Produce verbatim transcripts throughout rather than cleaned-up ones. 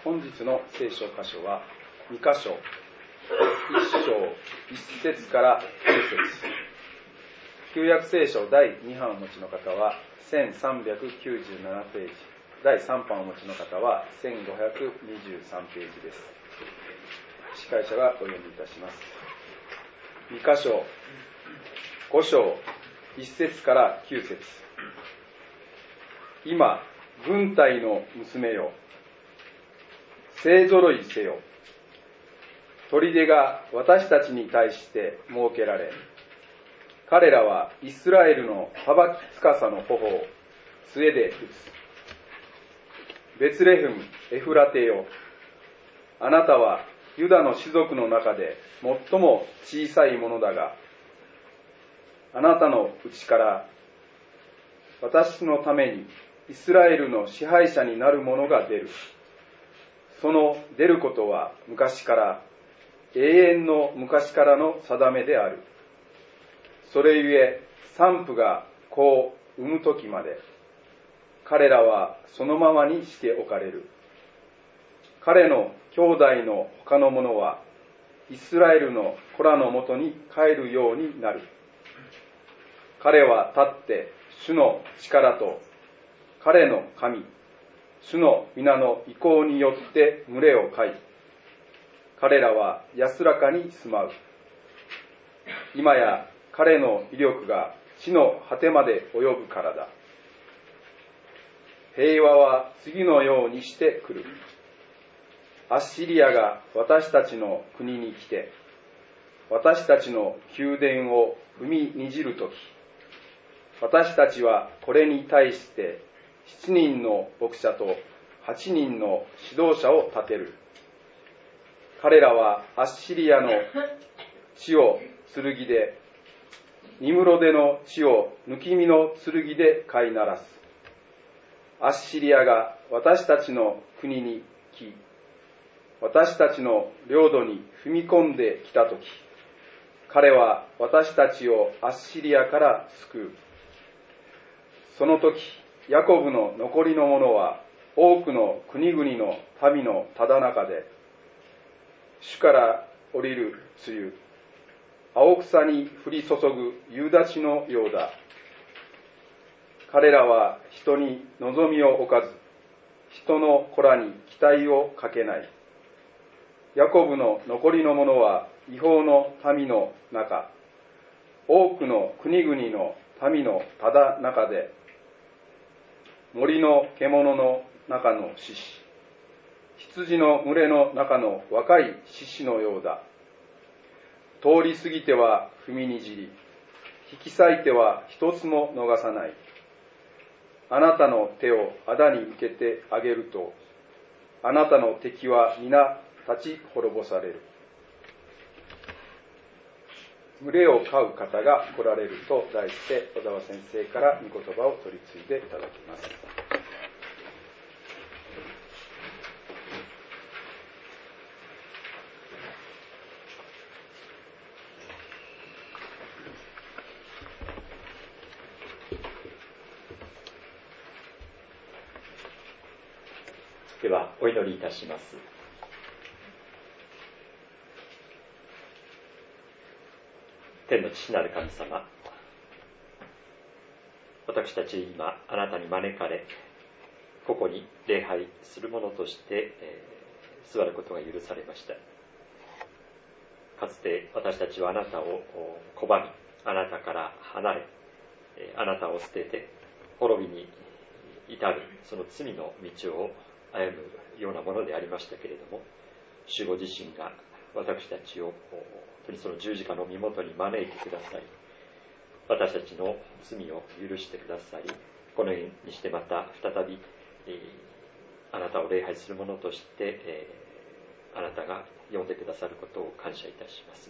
本日の聖書箇所はに箇所、いっ章いっ節からきゅう節。旧約聖書だいに版をお持ちの方はせんさんびゃくきゅうじゅうななページ、だいさん版をお持ちの方はせんごひゃくにじゅうさんページです。司会者がお読みいたします。に箇所、ご章いっ節からきゅう節。今、軍隊の娘よ、勢ぞろいせよ。砦が私たちに対して設けられ、彼らはイスラエルの幅司の頬を杖で打つ。ベツレヘム、エフラテよ、あなたはユダの氏族の中で最も小さいものだが、あなたのうちから私のためにイスラエルの支配者になる者が出る。その出ることは昔から、永遠の昔からの定めである。それゆえ産婦が子を産む時まで、彼らはそのままにしておかれる。彼の兄弟の他の者はイスラエルの子らのもとに帰るようになる。彼は立って主の力と彼の神、主の皆の意向によって群れを飼い、彼らは安らかに住まう。今や彼の威力が地の果てまで及ぶからだ。平和は次のようにして来る。アッシリアが私たちの国に来て、私たちの宮殿を踏みにじるとき、私たちはこれに対して七人の牧者と八人の指導者を立てる。彼らはアッシリアの地を剣で、ニムロデの地を抜き身の剣で飼いならす。アッシリアが私たちの国に来、私たちの領土に踏み込んできたとき、彼は私たちをアッシリアから救う。その時、ヤコブの残りの者は多くの国々の民のただ中で、主から降りる梅雨、青草に降り注ぐ夕立のようだ。彼らは人に望みを置かず、人の子らに期待をかけない。ヤコブの残りの者は違法の民の中、多くの国々の民のただ中で、森の獣の中の獅子、羊の群れの中の若い獅子のようだ。通り過ぎては踏みにじり、引き裂いては一つも逃さない。あなたの手を仇に受けてあげると、あなたの敵は皆立ち滅ぼされる。群れを飼う方が来られると題して小沢先生から御言葉を取り継いでいただきます。 ではお祈りいたします。天の父なる神様、私たち今あなたに招かれ、ここに礼拝する者として、えー、座ることが許されました。かつて私たちはあなたを拒み、あなたから離れ、あなたを捨てて滅びに至るその罪の道を歩むようなものでありましたけれども、主ご自身が私たちを本当にその十字架の身元に招いてくださり、私たちの罪を許してくださり、このようにしてまた再び、えー、あなたを礼拝する者として、えー、あなたが呼んでくださることを感謝いたします。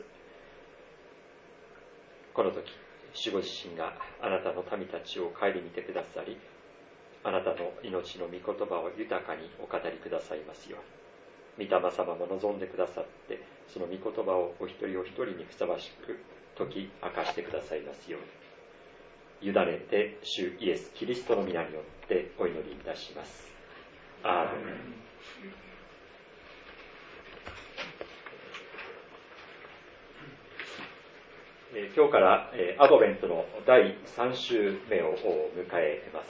この時、主ご自身があなたの民たちを顧みてくださり、あなたの命の御言葉を豊かにお語りくださいますように、御霊様も望んでくださって、その御言葉をお一人お一人にふさわしく説き明かしてくださいますように、委ねて主イエス・キリストの皆によってお祈りいたします。アーメン。 えー、今日から、えー、アドベントのだいさん週目を迎えます。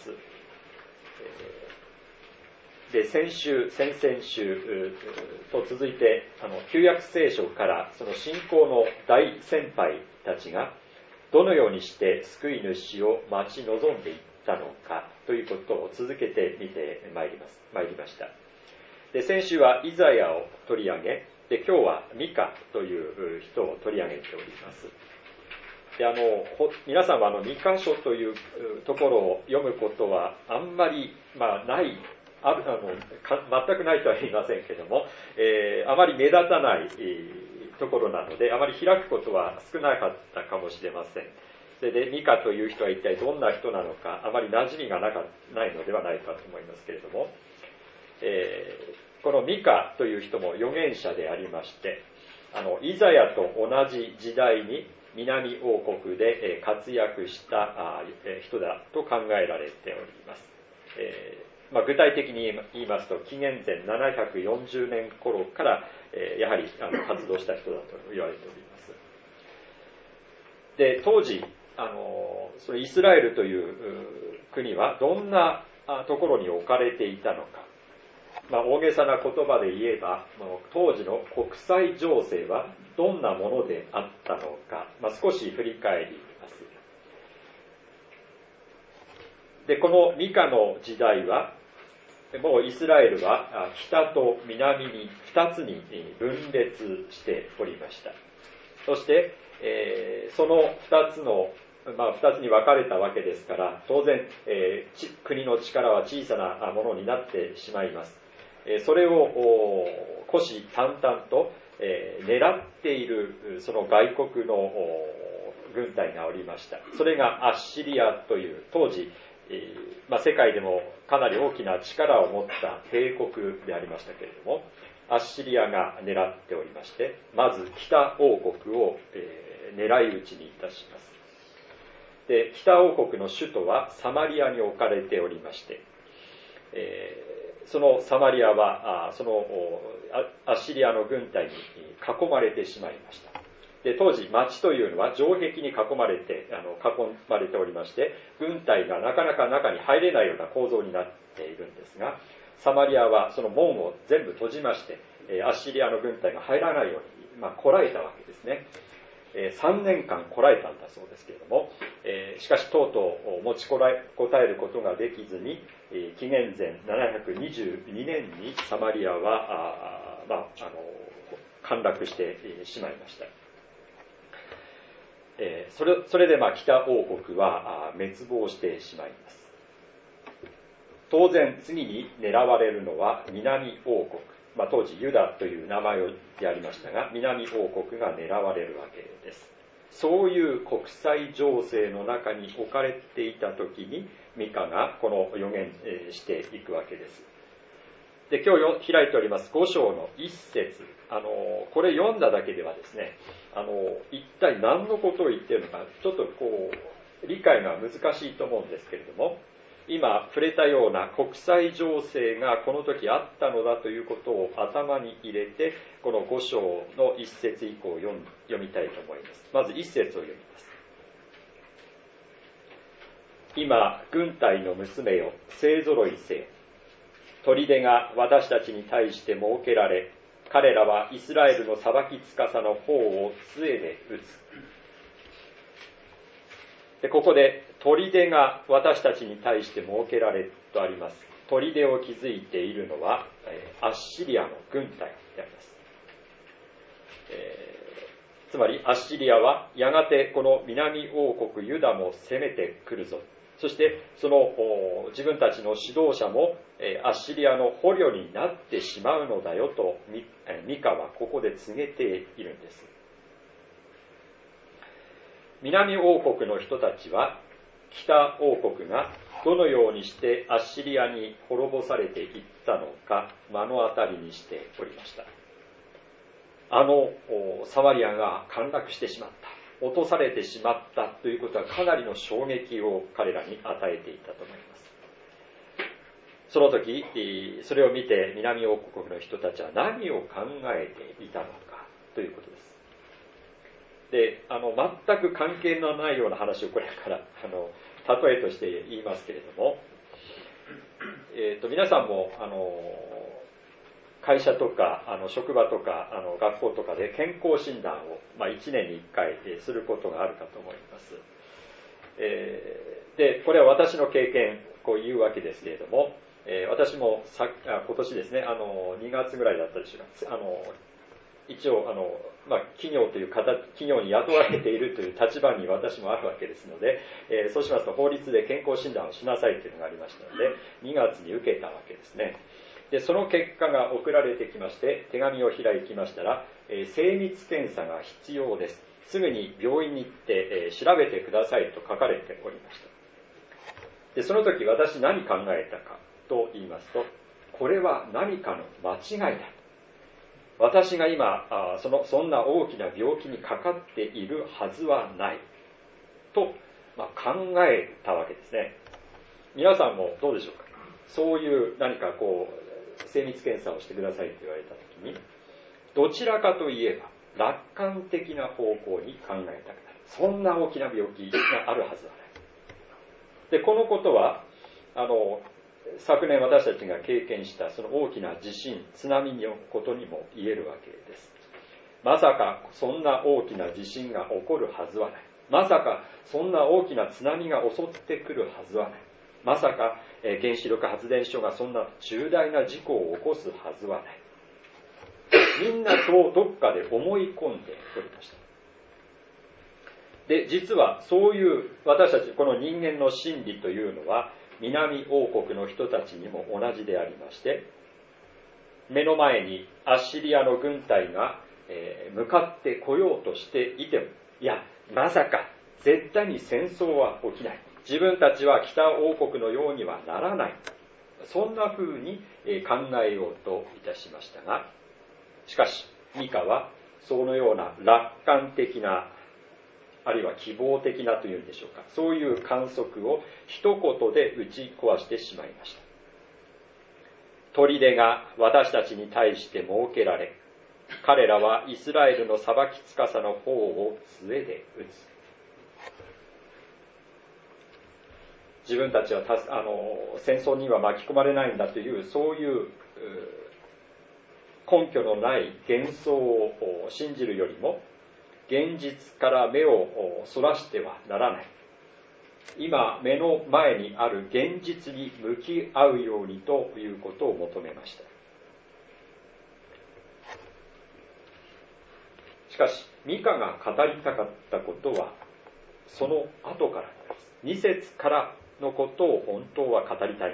えー、で先週、先々週と続いてあの旧約聖書からその信仰の大先輩たちがどのようにして救い主を待ち望んでいったのかということを続けて見てまいります、参りました。で先週はイザヤを取り上げ、で今日はミカという人を取り上げております。であの皆さんはあのミカ書というところを読むことはあんまり、まあ、ないあるあのか全くないとは言いませんけども、えー、あまり目立たない、えーところなのであまり開くことは少なかったかもしれません。ででミカという人は一体どんな人なのかあまり馴染みがなかないのではないかと思いますけれども、えー、このミカという人も預言者でありまして、あのイザヤと同じ時代に南王国で活躍した人だと考えられております。えーまあ、具体的に言いますと紀元前ななひゃくよんじゅうねん頃からやはりあの活動した人だと言われております。で当時あのそのイスラエルという国はどんなところに置かれていたのか、まあ、大げさな言葉で言えば当時の国際情勢はどんなものであったのか、まあ、少し振り返ります。でこのミカの時代はもうイスラエルは北と南にふたつに分裂しておりました。そして、えー、そのふたつの、まあ、ふたつに分かれたわけですから当然、えー、国の力は小さなものになってしまいます。えー、それを虎視眈々と、えー、狙っているその外国の軍隊がおりました。それがアッシリアという当時まあ、世界でもかなり大きな力を持った帝国でありましたけれども、アッシリアが狙っておりまして、まず北王国を、えー、狙い撃ちにいたします。で北王国の首都はサマリアに置かれておりまして、えー、そのサマリアはあそのアッシリアの軍隊に囲まれてしまいました。で当時町というのは城壁に囲まれてあの囲まれておりまして、軍隊がなかなか中に入れないような構造になっているんですが、サマリアはその門を全部閉じまして、アッシリアの軍隊が入らないように、まあ、こらえたわけですね。さんねんかんこらえたんだそうですけれども、しかしとうとう持ちこらえ答えることができずに、紀元前ななひゃくにじゅうにねんにサマリアはあ、まあ、あの陥落してしまいました。それ、それでまあ北王国は滅亡してしまいます。当然次に狙われるのは南王国、まあ、当時ユダという名前でありましたが南王国が狙われるわけです。そういう国際情勢の中に置かれていた時にミカがこの予言していくわけです。で今日開いておりますご章の一節、あのこれ読んだだけではですね、あの一体何のことを言っているのかちょっとこう理解が難しいと思うんですけれども、今触れたような国際情勢がこの時あったのだということを頭に入れてこのご章の一節以降を読み、読みたいと思います。まず一節を読みます。今軍隊の娘よ勢ぞろいせよ、砦が私たちに対して設けられ、彼らはイスラエルの裁き司の方を杖で打つ。でここで砦が私たちに対して設けられとあります。砦を築いているのはアッシリアの軍隊であります。えー、つまりアッシリアはやがてこの南王国ユダも攻めてくるぞ。そしてその自分たちの指導者もアッシリアの捕虜になってしまうのだよとミカはここで告げているんです。南王国の人たちは北王国がどのようにしてアッシリアに滅ぼされていったのか目の当たりにしておりました。あのサマリアが陥落してしまった、落とされてしまったということはかなりの衝撃を彼らに与えていたと思います。その時それを見て南王国の人たちは何を考えていたのかということです。 で、あの全く関係のないような話をこれからあの例えとして言いますけれども、えー、と皆さんもあの会社とかあの職場とかあの学校とかで健康診断を、まあ、いちねんにいっかいすることがあるかと思います。えー、でこれは私の経験こう言うわけですけれども、えー、私もさ今年ですね、あのにがつぐらいだったでしょうか、あの一応あの、まあ、企業という形企業に雇われているという立場に私もあるわけですので、えー、そうしますと法律で健康診断をしなさいというのがありましたのでにがつに受けたわけですね。でその結果が送られてきまして、手紙を開きましたら、えー、精密検査が必要です、すぐに病院に行って、えー、調べてくださいと書かれておりました。でその時私何考えたかと言いますと、これは何かの間違いだ、私が今あそのそんな大きな病気にかかっているはずはないと、まあ、考えたわけですね。皆さんもどうでしょうか。そういう何かこう精密検査をしてくださいと言われた時に、どちらかといえば楽観的な方向に考えたくなる。そんな大きな病気があるはずはない。でこのことはあの昨年私たちが経験したその大きな地震、津波のことにも言えるわけです。まさかそんな大きな地震が起こるはずはない。まさかそんな大きな津波が襲ってくるはずはない。まさか、えー、原子力発電所がそんな重大な事故を起こすはずはない。みんなそうどっかで思い込んでおりました。で、実はそういう私たちこの人間の心理というのは南王国の人たちにも同じでありまして、目の前にアッシリアの軍隊が、えー、向かってこようとしていても、いやまさか絶対に戦争は起きない、自分たちは北王国のようにはならない、そんな風に考えようといたしましたが、しかしミカはそのような楽観的な、あるいは希望的なというんでしょうか、そういう観測を一言で打ち壊してしまいました。砦が私たちに対して設けられ、彼らはイスラエルの裁き司の方を杖で打つ。自分たちはたあの戦争には巻き込まれないんだという、そういう根拠のない幻想を信じるよりも、現実から目をそらしてはならない。今目の前にある現実に向き合うようにということを求めました。しかしミカが語りたかったことはその後からです。に節からのことを本当は語りたいんです。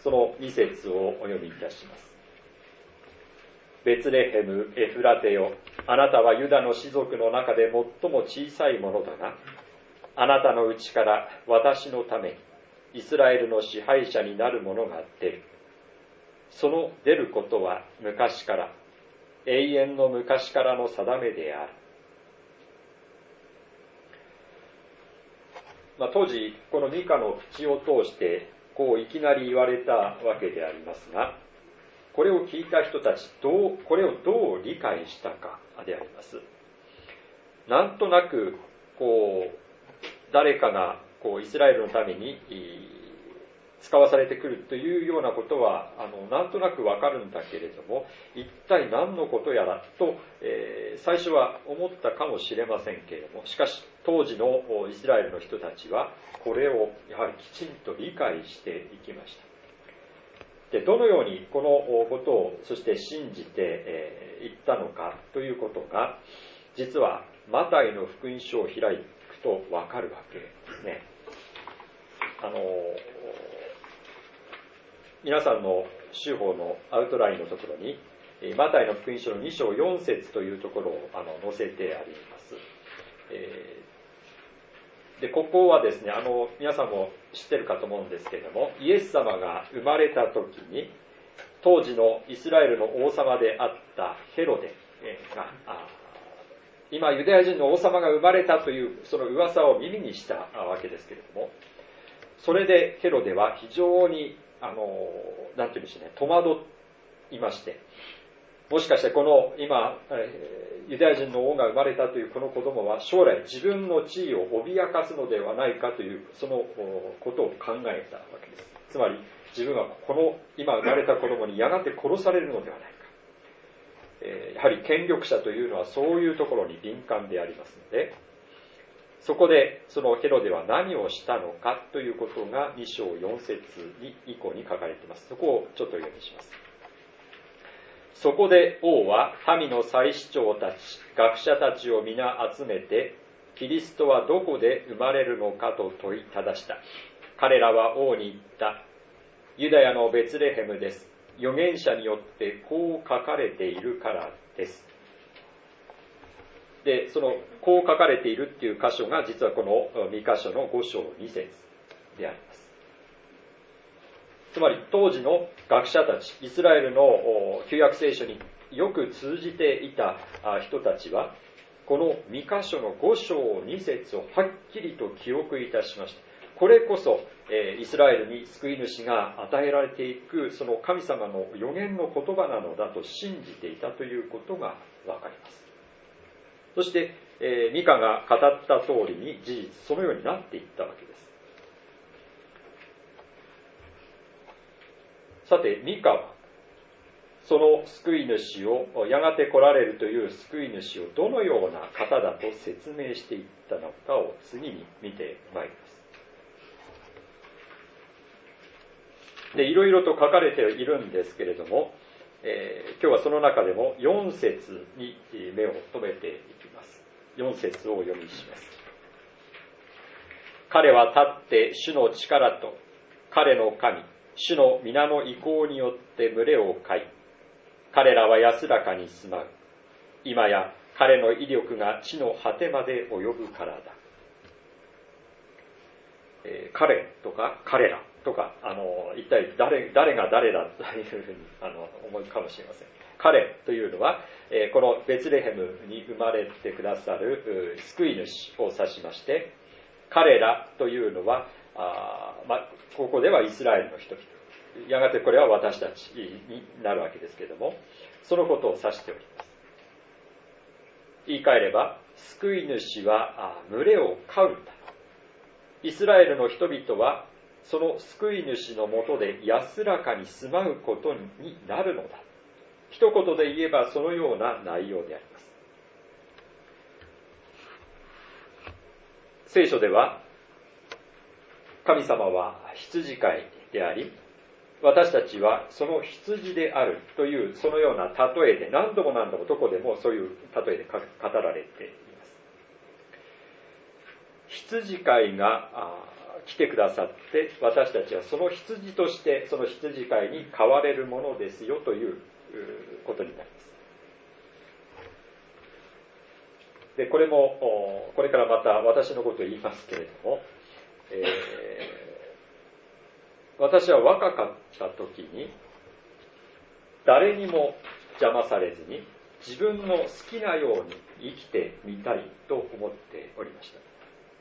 そのに節をお読みいたします。ベツレヘム、エフラテよ、あなたはユダの氏族の中で最も小さいものだが、あなたのうちから私のためにイスラエルの支配者になる者が出る。その出ることは昔から、永遠の昔からの定めである。まあ、当時このミカの口を通してこういきなり言われたわけでありますが、これを聞いた人たちどうこれをどう理解したかであります。なんとなくこう誰かがこうイスラエルのために使わされてくるというようなことはあのなんとなくわかるんだけれども、一体何のことやらと、えー、最初は思ったかもしれませんけれども、しかし当時のイスラエルの人たちはこれをやはりきちんと理解していきました。でどのようにこのことをそして信じてい、えー、ったのかということが、実はマタイの福音書を開くとわかるわけですね。あの皆さんの週報のアウトラインのところにマタイの福音書のに章よん節というところをあの載せてあります。えーでここはですね、あの皆さんも知ってるかと思うんですけれども、イエス様が生まれた時に当時のイスラエルの王様であったヘロデが今ユダヤ人の王様が生まれたというその噂を耳にしたわけですけれども、それでヘロデは非常にあのなんていうんでしょうね、戸惑いまして、 もしかしてこの今、ユダヤ人の王が生まれたというこの子供は将来自分の地位を脅かすのではないかというそのことを考えたわけです。つまり自分はこの今生まれた子供にやがて殺されるのではないか。えー、やはり権力者というのはそういうところに敏感でありますので、そこでそのヘロデは何をしたのかということがに章よん節に以降に書かれています。そこをちょっとお読みします。そこで王は民の祭司長たち、学者たちを皆集めて、キリストはどこで生まれるのかと問いただした。彼らは王に言った。ユダヤのベツレヘムです。預言者によってこう書かれているからです。で、そのこう書かれているっていう箇所が実はこのに箇所のご章に節であります。つまり当時の学者たち、イスラエルの旧約聖書によく通じていた人たちは、このに箇所のご章に節をはっきりと記憶いたしました。これこそ、イスラエルに救い主が与えられていく、その神様の預言の言葉なのだと信じていたということがわかります。そして、ミカが語った通りに事実、そのようになっていったわけです。さて、ミカは、その救い主を、やがて来られるという救い主をどのような方だと説明していったのかを次に見てまいります。で、いろいろと書かれているんですけれども、えー、今日はその中でもよん節に目を留めていきます。よん節をお読みします。彼は立って主の力と彼の神、主の皆の意向によって群れを飼い、彼らは安らかに住まう。今や彼の威力が地の果てまで及ぶからだ。えー、彼とか彼らとか、あの一体 誰, 誰が誰だというふうにあの思うかもしれません。彼というのは、えー、このベツレヘムに生まれてくださる救い主を指しまして、彼らというのはあ、まあ、ここではイスラエルの人々、やがてこれは私たちになるわけですけれども、そのことを指しております。言い換えれば、救い主は群れを飼うんだ。イスラエルの人々はその救い主のもとで安らかに住まうことになるのだ。一言で言えばそのような内容であります。聖書では、神様は羊飼いであり、私たちはその羊であるというそのような例えで、何度も何度もどこでもそういう例えで語られています。羊飼いが来てくださって、私たちはその羊としてその羊飼いに飼われるものですよということになります。で、これもこれからまた私のことを言いますけれども、えー、私は若かった時に誰にも邪魔されずに自分の好きなように生きてみたいと思っておりました。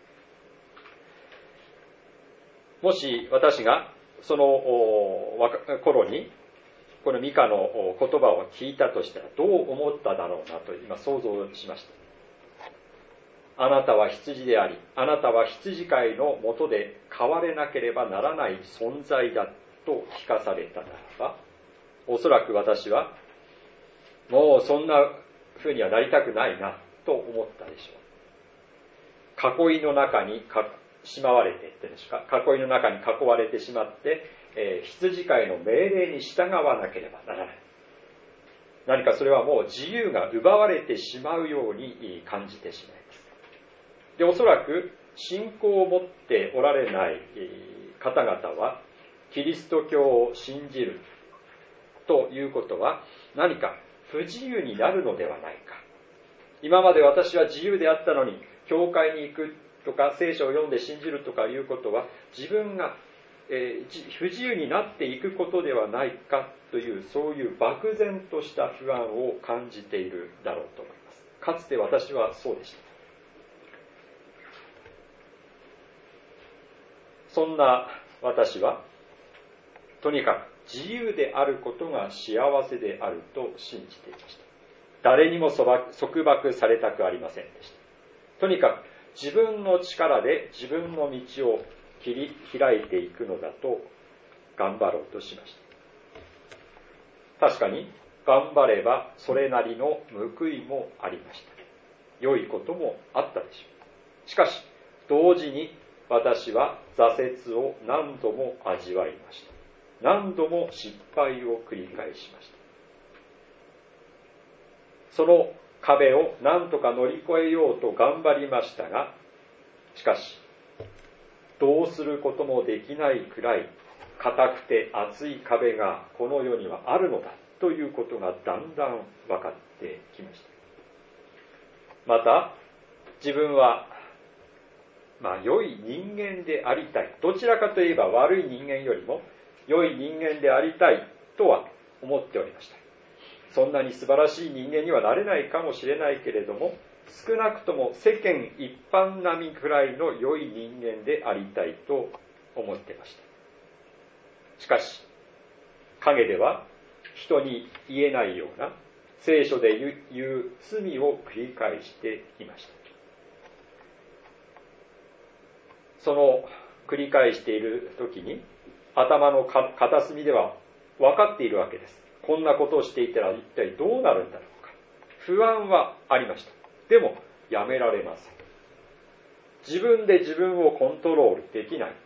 もし私がその頃にこのミカの言葉を聞いたとしたらどう思っただろうなと今想像しました。あなたは羊であり、あなたは羊飼いのもとで飼われなければならない存在だと聞かされたならば、おそらく私はもうそんな風にはなりたくないなと思ったでしょう。囲いの中にしまわれていってですか、囲いの中に囲われてしまって、えー、羊飼いの命令に従わなければならない。何かそれはもう自由が奪われてしまうように感じてしまいます。で、おそらく信仰を持っておられない方々はキリスト教を信じるということは何か不自由になるのではないか。今まで私は自由であったのに教会に行くとか聖書を読んで信じるとかいうことは自分が、えー、不自由になっていくことではないかという、そういう漠然とした不安を感じているだろうと思います。かつて私はそうでした。そんな私はとにかく自由であることが幸せであると信じていました。誰にも束縛されたくありませんでした。とにかく自分の力で自分の道を切り開いていくのだと頑張ろうとしました。確かに頑張ればそれなりの報いもありました。良いこともあったでしょう。しかし同時に私は挫折を何度も味わいました。何度も失敗を繰り返しました。その壁を何とか乗り越えようと頑張りましたが、しかしどうすることもできないくらい硬くて厚い壁がこの世にはあるのだということがだんだん分かってきました。また自分はまあ良い人間でありたい、どちらかといえば悪い人間よりも良い人間でありたいとは思っておりました。そんなに素晴らしい人間にはなれないかもしれないけれども、少なくとも世間一般並みくらいの良い人間でありたいと思ってました。しかし陰では人に言えないような聖書で言う罪を繰り返していました。その繰り返している時に頭の片隅では分かっているわけです。こんなことをしていたら一体どうなるんだろうか。不安はありました。でもやめられません。自分で自分をコントロールできないんです。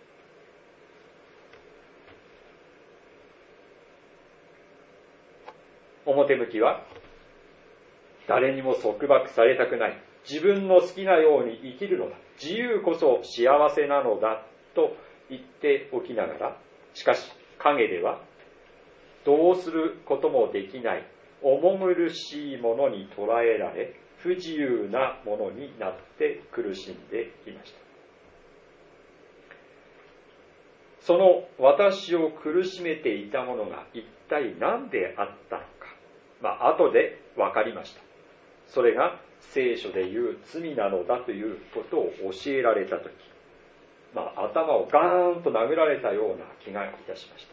表向きは誰にも束縛されたくない、自分の好きなように生きるのだ、自由こそ幸せなのだと言っておきながら、しかし陰ではどうすることもできない、重苦しいものに捉えられ、不自由なものになって苦しんでいました。その私を苦しめていたものが一体何であったのか、まあ後で分かりました。それが聖書で言う罪なのだということを教えられたとき、まあ頭をガーンと殴られたような気がいたしました。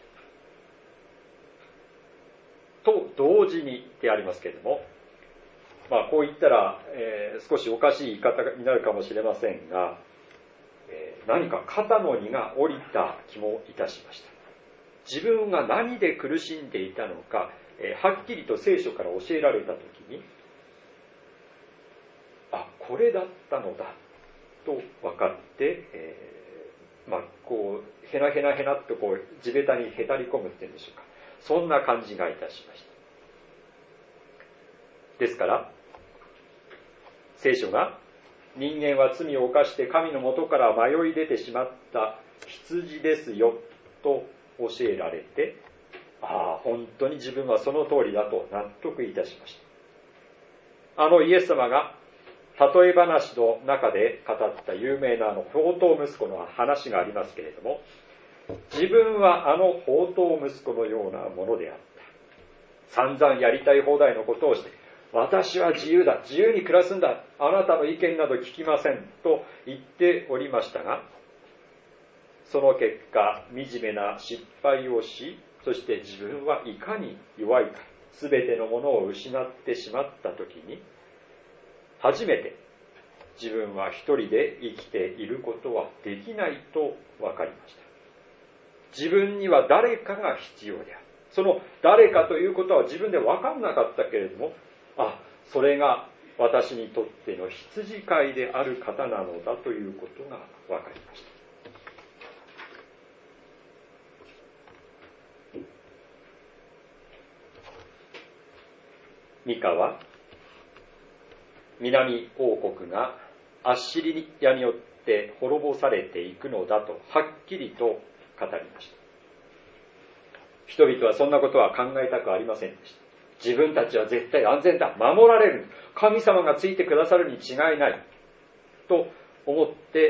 と同時にでありますけれども、まあこう言ったら、えー、少しおかしい言い方になるかもしれませんが、えー、何か肩の荷が下りた気もいたしました。自分が何で苦しんでいたのか、えー、はっきりと聖書から教えられたときに、あ、これだったのだと分かって、えー、まあこうへなへなへなっとこう地べたにへたり込むっていうんでしょうか、そんな感じがいたしました。ですから聖書が人間は罪を犯して神の元から迷い出てしまった羊ですよと教えられて、ああ本当に自分はその通りだと納得いたしました。あのイエス様が例え話の中で語った有名なあの放蕩息子の話がありますけれども、自分はあの放蕩息子のようなものであった。散々やりたい放題のことをして、私は自由だ、自由に暮らすんだ、あなたの意見など聞きませんと言っておりましたが、その結果惨めな失敗をし、そして自分はいかに弱いか、すべてのものを失ってしまったときに、初めて自分は一人で生きていることはできないと分かりました。自分には誰かが必要である。その誰かということは自分で分からなかったけれども、あ、それが私にとっての羊飼いである方なのだということが分かりました。ミカは南王国がアッシリアによって滅ぼされていくのだとはっきりと語りました。人々はそんなことは考えたくありませんでした。自分たちは絶対安全だ、守られる、神様がついてくださるに違いないと思って、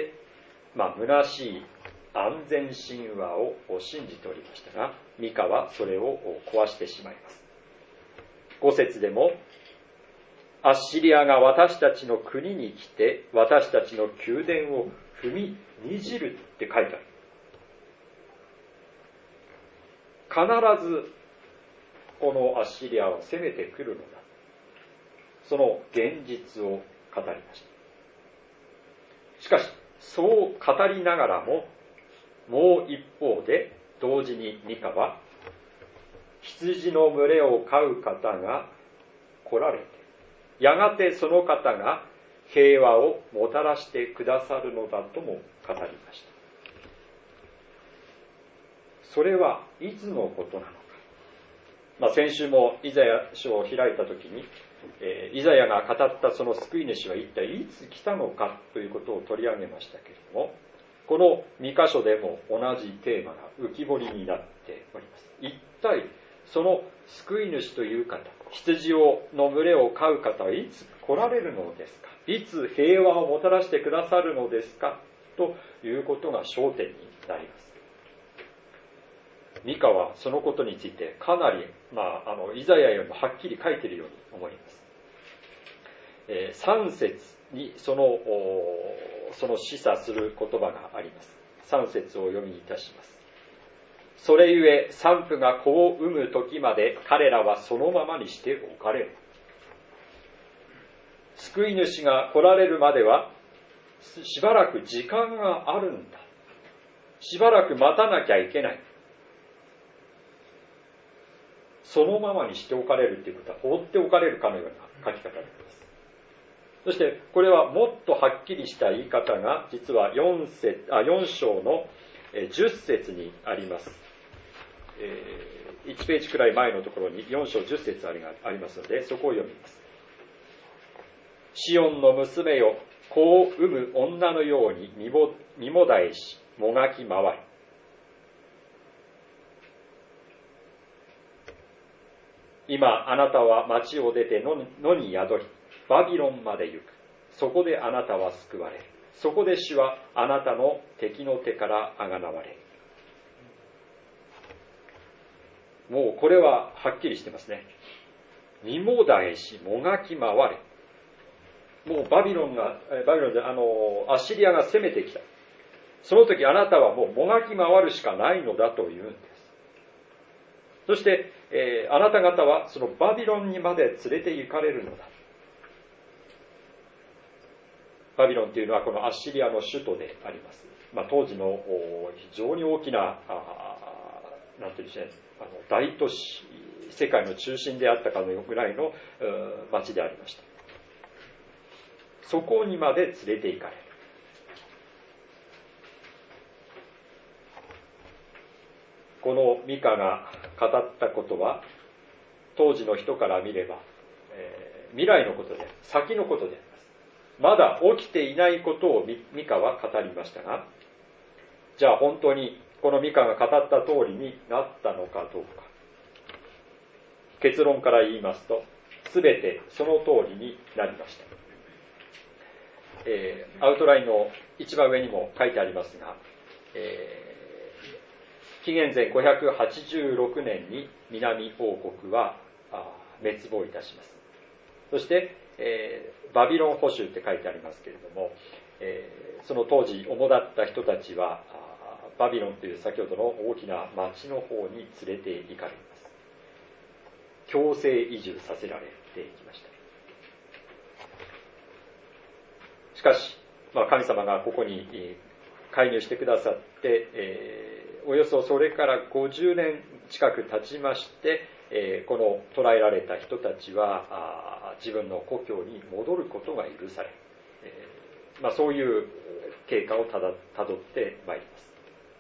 まあ虚しい安全神話を信じておりましたが、ミカはそれを壊してしまいます。ご節でも、アッシリアが私たちの国に来て私たちの宮殿を踏みにじるって書いてある。 必ずこのアッシリアは攻めてくるのだ。その現実を語りました。しかし、そう語りながらも、もう一方で同時にミカは、羊の群れを飼う方が来られて、やがてその方が平和をもたらしてくださるのだとも語りました。それはいつのことなのか。まあ、先週もイザヤ書を開いたときに、えー、イザヤが語ったその救い主は一体いつ来たのかということを取り上げましたけれども、このに箇所でも同じテーマが浮き彫りになっております。一体その救い主という方、羊をの群れを飼う方はいつ来られるのですか、いつ平和をもたらしてくださるのですかということが焦点になります。ミカはそのことについてかなり、まあ、あのイザヤよりもはっきり書いているように思います。えー、さん節にそのその示唆する言葉があります。さん節を読みいたします。それゆえ産婦が子を産む時まで彼らはそのままにしておかれる。救い主が来られるまではしばらく時間があるんだ。しばらく待たなきゃいけない。そのままにしておかれるということは放っておかれるかのような書き方になります。そしてこれはもっとはっきりした言い方が実は 4, 節あよん章のじゅっ節にあります。えー、いちページくらい前のところによん章じゅっ節ありありますので、そこを読みます。シオンの娘よ、子を産む女のように身も、身もだえしもがき回り、今あなたは町を出て野に、野に宿りバビロンまで行く。そこであなたは救われる。そこで主はあなたの敵の手からあがなわれる。もうこれははっきりしてますね。身もだえしもがき回れ。もうバビロンがバビロンであのアッシリアが攻めてきた。その時あなたはもうもがき回るしかないのだというんです。そして、えー、あなた方はそのバビロンにまで連れて行かれるのだ。バビロンというのはこのアッシリアの首都であります。まあ、当時の非常に大きななんていうんでしょうね、あの大都市、世界の中心であったかのぐらいの町でありました。そこにまで連れて行かれる。このミカが語ったことは当時の人から見れば、えー、未来のことで先のことであります。まだ起きていないことをミカは語りましたが、じゃあ本当にこのミカが語った通りになったのかどうか。結論から言いますと、すべてその通りになりました。えー、アウトラインの一番上にも書いてありますが、えー、紀元前ごひゃくはちじゅうろくねんに南王国は滅亡いたします。そして、えー、バビロン捕囚って書いてありますけれども、えー、その当時主だった人たちはバビロンという先ほどの大きな町の方に連れて行かれます。強制移住させられていきました。しかし、まあ、神様がここに介入してくださって、えー、およそそれからごじゅうねん近く経ちまして、えー、この捕らえられた人たちはあ自分の故郷に戻ることが許され、えーまあ、そういう経過をただたどってまいります。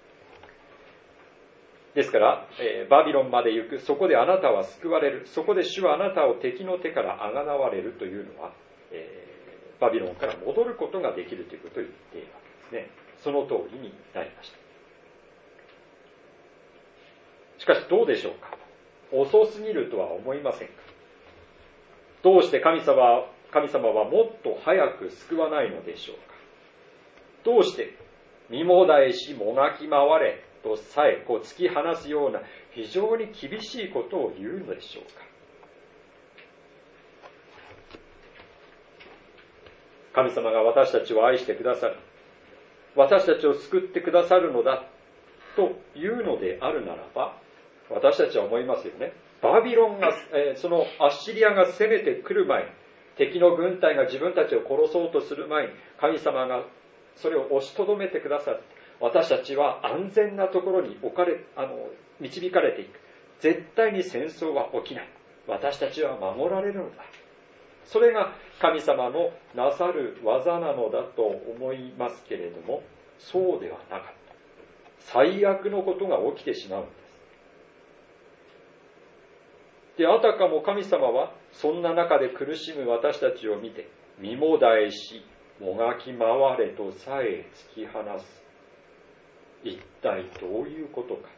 ですから、えー、バビロンまで行く、そこであなたは救われる、そこで主はあなたを敵の手からあがなわれるというのは、えー、バビロンから戻ることができるということを言っているわけですね。その通りになりました。しかしどうでしょうか。遅すぎるとは思いませんか。どうして神様は、神様はもっと早く救わないのでしょうか。どうして身もだえしもがき回れとさえこう突き放すような非常に厳しいことを言うのでしょうか。神様が私たちを愛してくださる、私たちを救ってくださるのだというのであるならば、 私たちは思いますよね。バビロンが、えー、そのアッシリアが攻めてくる前に、敵の軍隊が自分たちを殺そうとする前に、神様がそれを押しとどめてくださって、私たちは安全なところに置かれ、あの、導かれていく。絶対に戦争は起きない。私たちは守られるのだ。それが神様のなさる技なのだと思いますけれども、そうではなかった。最悪のことが起きてしまうんです。で、あたかも神様はそんな中で苦しむ私たちを見て、身もだえし、もがき回れとさえ突き放す。一体どういうことか。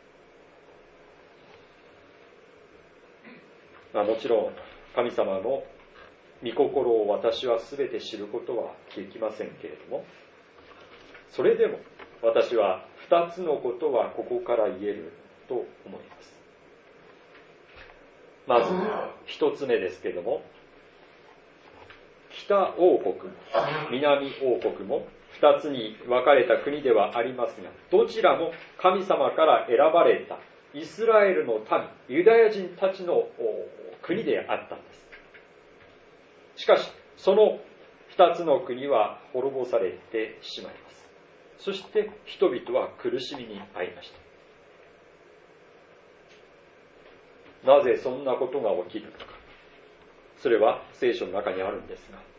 まあ、もちろん神様の御心を私は全て知ることはできませんけれども、それでも私は二つのことはここから言えると思います。まず一つ目ですけれども、北王国も南王国も二つに分かれた国ではありますが、どちらも神様から選ばれたイスラエルの民、ユダヤ人たちの国であったんです。しかし、その二つの国は滅ぼされてしまいます。そして人々は苦しみに遭いました。なぜそんなことが起きるのか。それは聖書の中にあるんですが、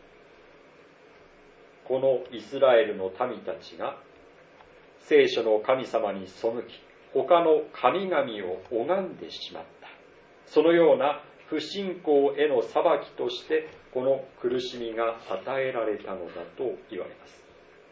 このイスラエルの民たちが聖書の神様に背き、他の神々を拝んでしまった。そのような不信仰への裁きとしてこの苦しみが与えられたのだと言われます。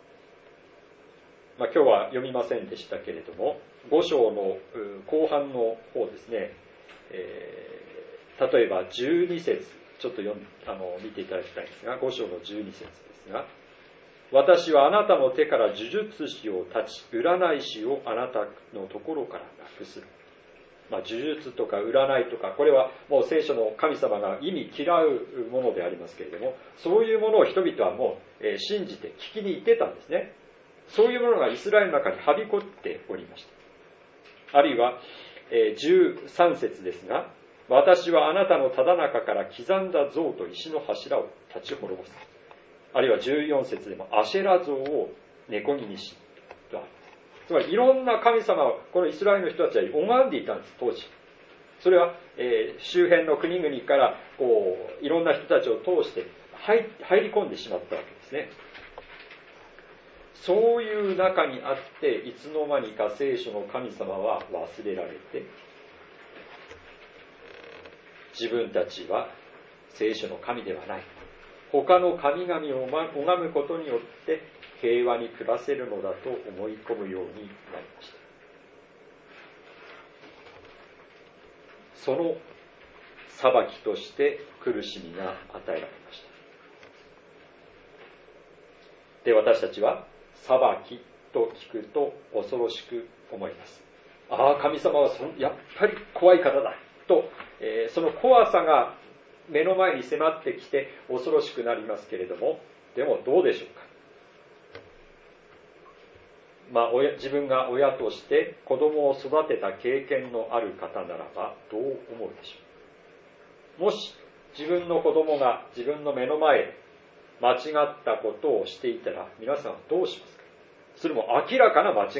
まあ、今日は読みませんでしたけれども、五章の後半の方ですね、えー、例えばじゅうに節ちょっと読んあの見ていただきたいんですが、五章のじゅうに節ですが、私はあなたの手から呪術師を断ち、占い師をあなたのところからなくする。まあ、呪術とか占いとか、これはもう聖書の神様が意味嫌うものでありますけれども、そういうものを人々はもう、えー、信じて聞きに行ってたんですね。そういうものがイスラエルの中にはびこっておりました。あるいは、えー、じゅうさん節ですが、私はあなたのただ中から刻んだ像と石の柱を立ち滅ぼす。あるいはじゅうよん節でもアシェラ像を根こぎにしとある。つまりいろんな神様をこのイスラエルの人たちは拝んでいたんです、当時。それは、えー、周辺の国々からこういろんな人たちを通して入入り込んでしまったわけですね。そういう中にあっていつの間にか聖書の神様は忘れられて、自分たちは聖書の神ではない、他の神々を拝むことによって平和に暮らせるのだと思い込むようになりました。その裁きとして苦しみが与えられました。で、私たちは裁きと聞くと恐ろしく思います。ああ、神様はそやっぱり怖い方だと、えー、その怖さが目の前に迫ってきて恐ろしくなりますけれども、でもどうでしょうか。まあ、親自分が親として子供を育てた経験のある方ならばどう思うでしょう。もし自分の子供が自分の目の前で間違ったことをしていたら皆さんはどうしますか。それも明らかな間違いです。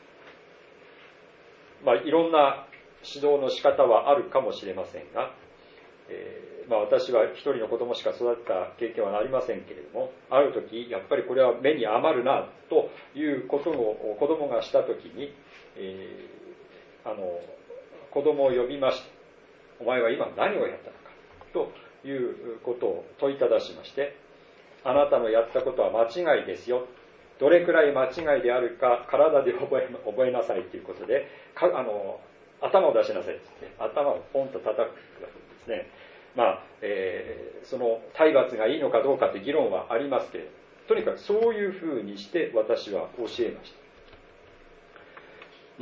まあ、いろんな指導の仕方はあるかもしれませんが、えーまあ、私は一人の子供しか育てた経験はありませんけれども、ある時やっぱりこれは目に余るなということを子供がした時に、えー、あの子供を呼びまして、お前は今何をやったのかということを問いただしまして、あなたのやったことは間違いですよ、どれくらい間違いであるか体で覚え、覚えなさいということで、かあの頭を出しなさいですね。頭をポンと叩くわけですね。まあ、えー、その体罰がいいのかどうかという議論はありますけれど、とにかくそういうふうにして私は教えました。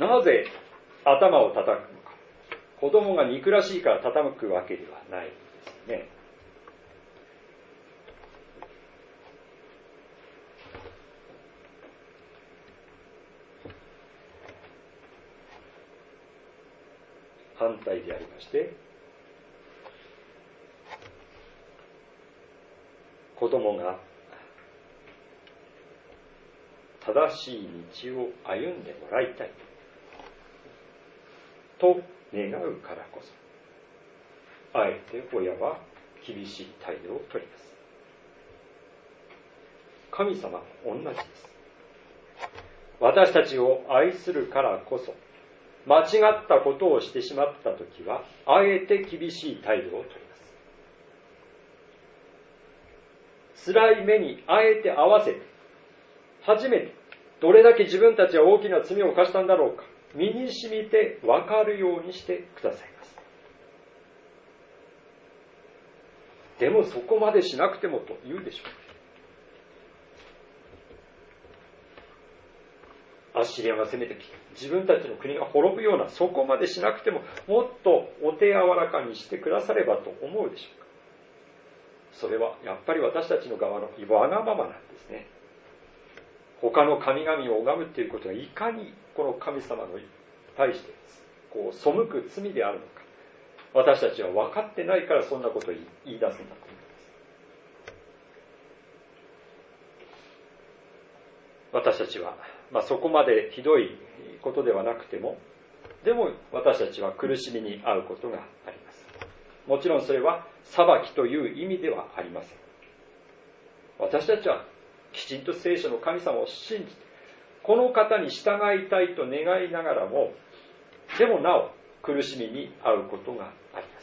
なぜ頭を叩くのか。子供が憎らしいから叩くわけではないですね。 反対でありまして、子供が正しい道を歩んでもらいたいと願うからこそ、あえて親は厳しい態度をとります。神様も同じです。私たちを愛するからこそ、間違ったことをしてしまったときは、あえて厳しい態度をとります。辛い目にあえて合わせて、初めてどれだけ自分たちは大きな罪を犯したんだろうか、身に染みて分かるようにしてくださいます。でもそこまでしなくてもと言うでしょう。アッシリアが攻めてきて、自分たちの国が滅ぶような、そこまでしなくても、もっとお手柔らかにしてくださればと思うでしょうか。それはやっぱり私たちの側のわがままなんですね。他の神々を拝むっていうことがいかにこの神様に対してこう背く罪であるのか、私たちは分かってないからそんなことを言い出すんだと思います。私たちは、まあ、そこまでひどいことではなくても、でも私たちは苦しみに遭うことがあります。もちろんそれは裁きという意味ではありません。私たちはきちんと聖書の神様を信じて、この方に従いたいと願いながらも、でもなお苦しみに遭うことがあります。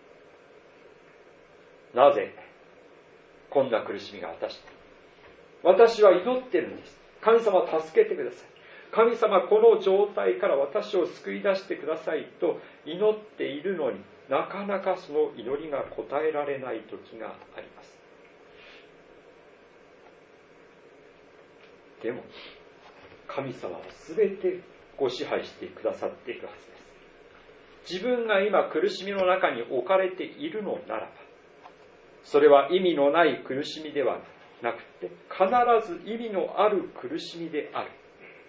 なぜこんな苦しみが私に？私は祈ってるんです。神様助けてください。神様この状態から私を救い出してくださいと祈っているのに、なかなかその祈りが応えられない時があります。でも神様は全てご支配してくださっているはずです。自分が今苦しみの中に置かれているのならば、それは意味のない苦しみではなくて、必ず意味のある苦しみである。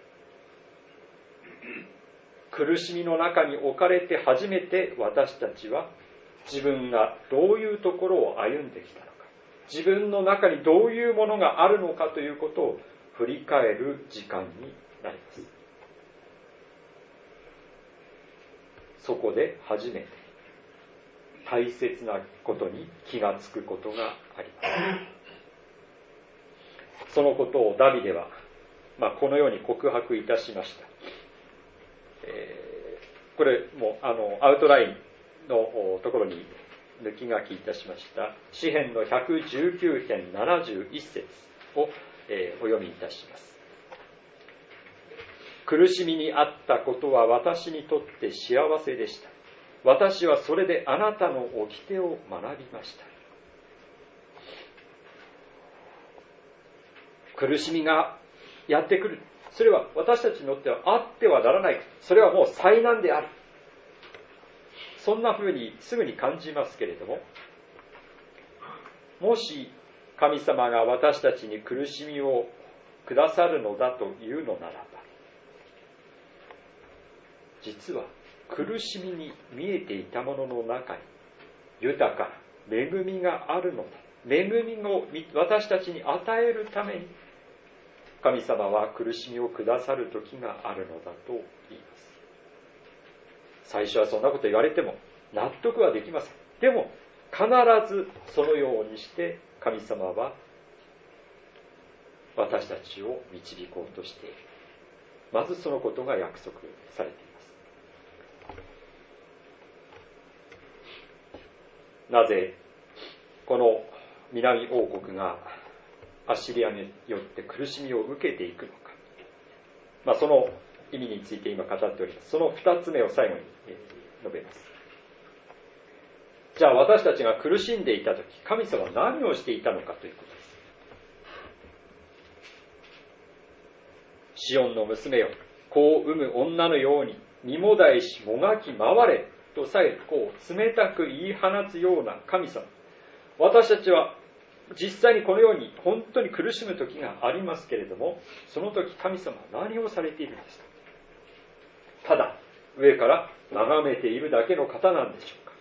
苦しみの中に置かれて初めて私たちは自分がどういうところを歩んできたのか、自分の中にどういうものがあるのかということを振り返る時間になります。そこで初めて大切なことに気がつくことがあります。そのことをダビデは、まあ、このように告白いたしました。えー、これもあのアウトラインのところに抜き書きいたしました詩編のひゃくじゅうきゅう編ななじゅういっ節を、えー、お読みいたします。苦しみにあったことは私にとって幸せでした。私はそれであなたの掟を学びました。苦しみがやってくる。それは私たちにとってはあってはならない。それはもう災難である。そんな風にすぐに感じますけれども、もし神様が私たちに苦しみをくださるのだというのならば、実は苦しみに見えていたものの中に豊かな恵みがあるのだ。恵みを私たちに与えるために神様は苦しみをくださる時があるのだと言います。最初はそんなこと言われても納得はできません。でも必ずそのようにして神様は私たちを導こうとしている。まずそのことが約束されています。なぜこの南王国がアッシリアによって苦しみを受けていくのか、まあ、その意味について今語っております。その二つ目を最後に述べます。じゃあ私たちが苦しんでいたとき、神様は何をしていたのかということです。シオンの娘よ、子を産む女のように身もだえしもがき回れとさえこう冷たく言い放つような神様。私たちは実際にこのように本当に苦しむ時がありますけれども、その時神様は何をされているんですか。ただ上から眺めているだけの方なんでしょうか。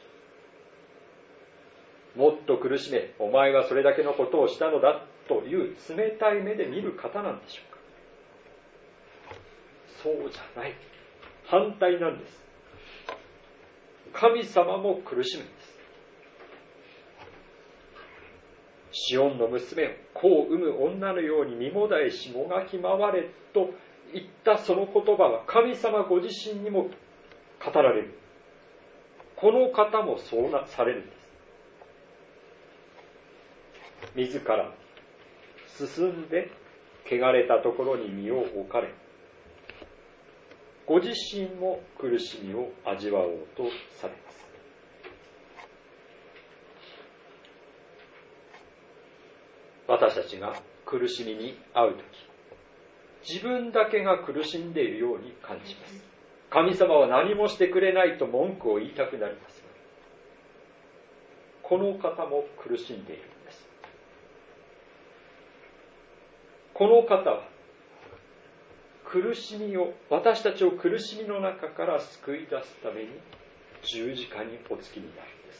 もっと苦しめ、お前はそれだけのことをしたのだという冷たい目で見る方なんでしょうか。そうじゃない。反対なんです。神様も苦しむんです。シオンの娘を子を産む女のように身もだえしもがき回れと言ったその言葉は神様ご自身にも語られる。この方もそうなされるんです。自ら進んで汚れたところに身を置かれ、ご自身も苦しみを味わおうとされます。私たちが苦しみに遭うとき、自分だけが苦しんでいるように感じます。神様は何もしてくれないと文句を言いたくなります。この方も苦しんでいるんです。この方は苦しみを、私たちを苦しみの中から救い出すために十字架にお付きになるんです。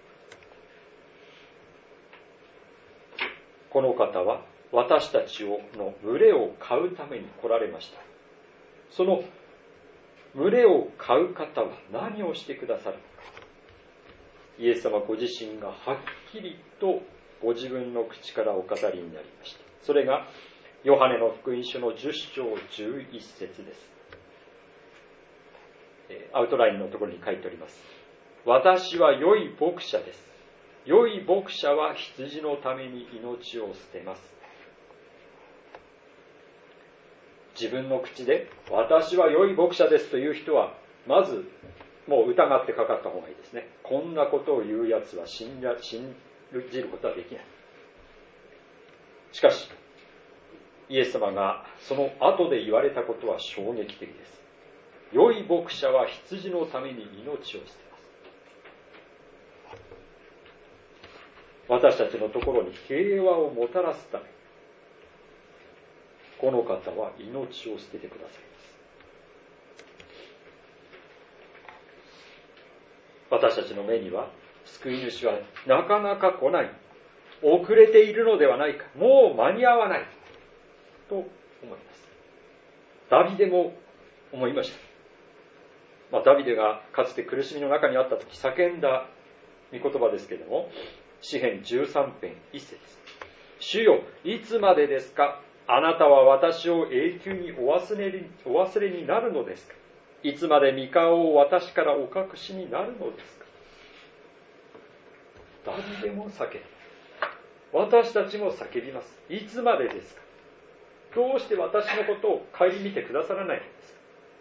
この方は私たちをの群れを飼うために来られました。その群れを飼う方は何をしてくださるのか。イエス様ご自身がはっきりとご自分の口からお語りになりました。それがヨハネの福音書のじゅっ章じゅういち節です。アウトラインのところに書いております。私は良い牧者です。良い牧者は羊のために命を捨てます。自分の口で私は良い牧者ですという人は、まずもう疑ってかかった方がいいですね。こんなことを言うやつは信じることはできない。しかしイエス様がその後で言われたことは衝撃的です。良い牧者は羊のために命を捨てます。私たちのところに平和をもたらすため、この方は命を捨ててくださいます。私たちの目には救い主はなかなか来ない、遅れているのではないか、もう間に合わないと思います。ダビデも思いました。まあ、ダビデがかつて苦しみの中にあった時叫んだ御言葉ですけれども、詩編じゅうさん編いち節。主よ、いつまでですか。あなたは私を永久にお忘れに、お忘れになるのですか。いつまで御顔を私からお隠しになるのですか。ダビデも叫ぶ。私たちも叫びます。いつまでですか。どうして私のことを顧みてくださらないのですか。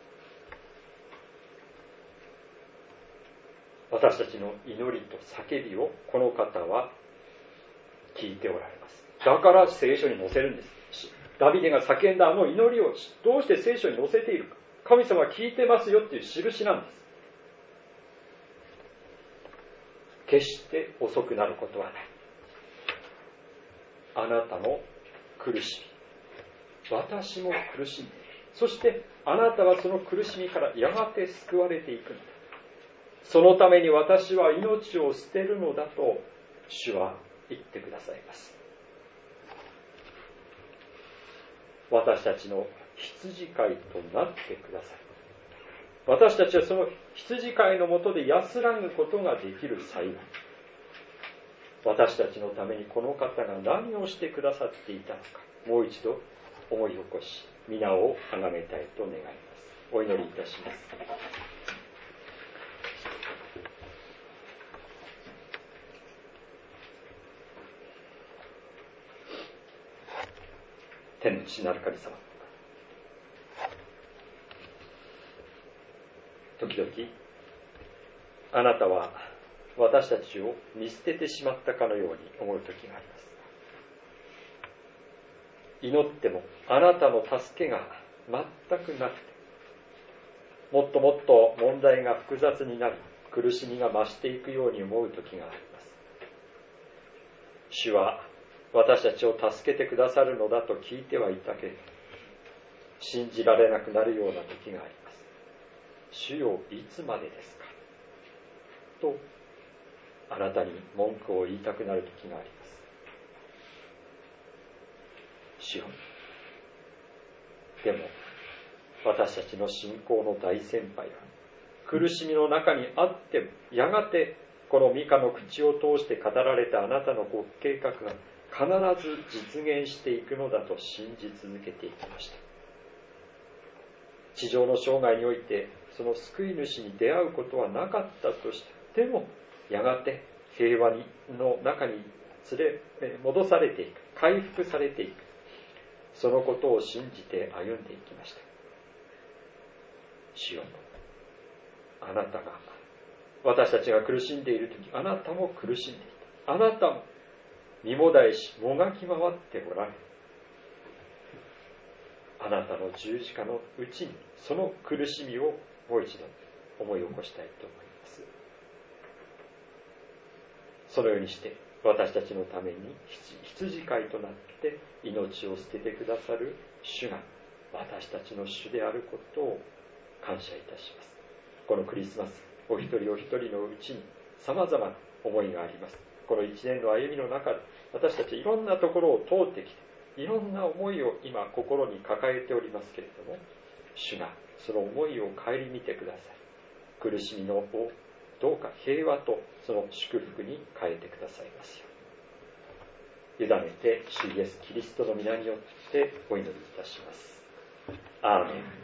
私たちの祈りと叫びをこの方は聞いておられます。だから聖書に載せるんです。ダビデが叫んだあの祈りをどうして聖書に載せているか。神様は聞いてますよっていう印なんです。決して遅くなることはない。あなたの苦しみ、私も苦しんでいる。そしてあなたはその苦しみからやがて救われていくんだ。そのために私は命を捨てるのだと主は言ってくださいます。私たちの羊飼いとなってください。私たちはその羊飼いのもとで安らぐことができる幸い。私たちのためにこの方が何をしてくださっていたのか、もう一度思い起こし、皆を崇めたいと願います。お祈りいたします。天の父なる神様、時々あなたは私たちを見捨ててしまったかのように思う時があります。祈ってもあなたの助けが全くなくて、もっともっと問題が複雑になり、苦しみが増していくように思う時があります。主は私たちを助けてくださるのだと聞いてはいたけれど、信じられなくなるような時があります。 主よいつまでですかとあなたに文句を言いたくなる時があります。主よ、でも私たちの信仰の大先輩は苦しみの中にあってもやがてこのミカの口を通して語られたあなたのご計画が必ず実現していくのだと信じ続けていきました。地上の生涯においてその救い主に出会うことはなかったとして、でもやがて平和の中に連れ戻されていく、回復されていく、そのことを信じて歩んでいきました。主よ、あなたが私たちが苦しんでいるとき、あなたも苦しんでいた。あなたも身もだえしもがき回っておられる。あなたの十字架のうちにその苦しみをもう一度思い起こしたいと思います。そのようにして私たちのために羊飼いとなって命を捨ててくださる主が私たちの主であることを感謝いたします。このクリスマス、お一人お一人のうちに様々な思いがあります。この一年の歩みの中で私たちいろんなところを通ってきて、いろんな思いを今心に抱えておりますけれども、主がその思いを顧みてください。苦しみのをどうか平和とその祝福に変えてくださいますよう。委ねて主イエスキリストの皆によってお祈りいたします。アーメン。